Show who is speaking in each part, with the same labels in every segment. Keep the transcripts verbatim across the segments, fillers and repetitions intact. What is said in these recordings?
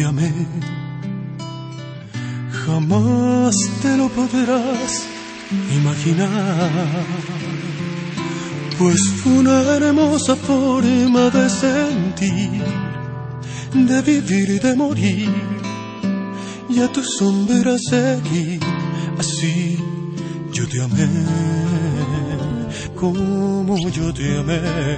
Speaker 1: te amé, jamás te lo podrás imaginar, pues fue una hermosa forma de sentir, de vivir y de morir, y a tu sombra seguir. Así yo te amé, como yo te amé,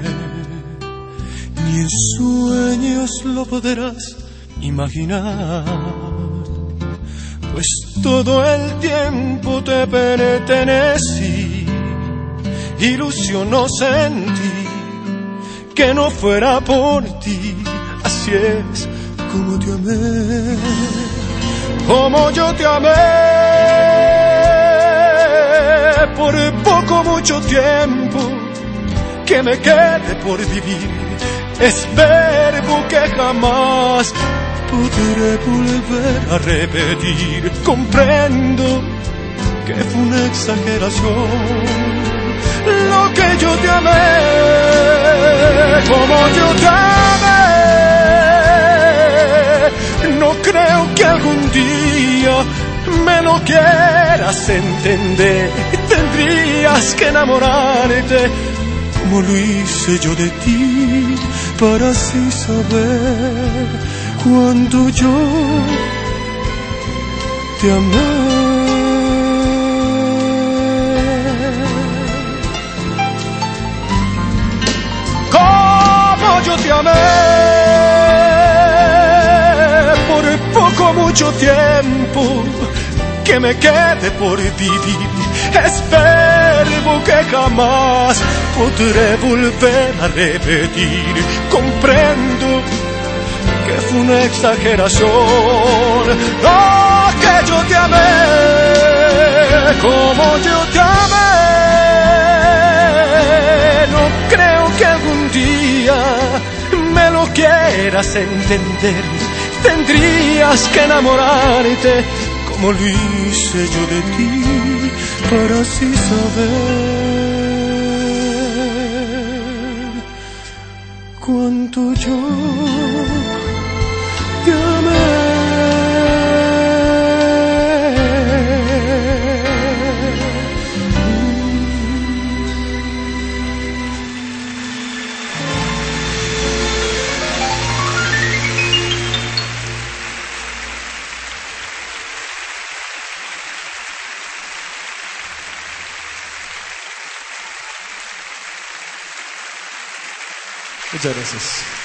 Speaker 1: ni en sueños lo podrás imaginar, pues todo el tiempo te pertenecí, ilusionó sentir que no fuera por ti. Así es como te amé, como yo te amé, por poco mucho tiempo que me quede por vivir, es verbo que jamás podré volver a repetir. Comprendo que fue una exageración lo que yo te amé, como yo te amé. No creo que algún día me lo quieras entender. Tendrías que enamorarte como lo hice yo de ti, para así saber cuánto yo te amé. Como yo te amé, por poco mucho tiempo que me quede por vivir, es verbo que jamás podré volver a repetir. Comprendo que fue una exageración lo que yo te amé, como yo te amé. No creo que algún día me lo quieras entender. Tendrías que enamorarte como lo hice yo de ti, para así saber cuánto yo te amé. Muchas gracias.